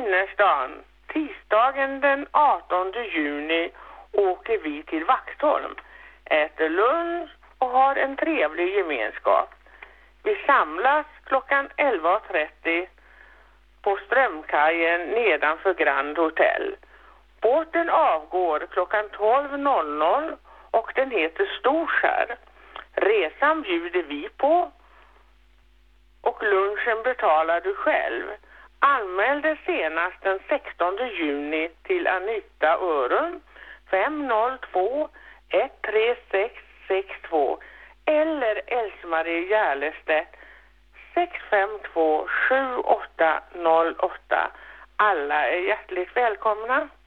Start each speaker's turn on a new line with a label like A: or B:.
A: innerstan. Tisdagen den 18 juni åker vi till Vaxholm, äter lunch och har en trevlig gemenskap. Vi samlas klockan 11.30 på Strömkajen nedanför Grand Hotel. Båten avgår klockan 12.00 och den heter Storskär. Resan bjuder vi på och lunchen betalar du själv. Anmäl dig senast den 16 juni till Anita Örum 502 13662 eller Else-Marie Järlestedt 652 7808. Alla är hjärtligt välkomna.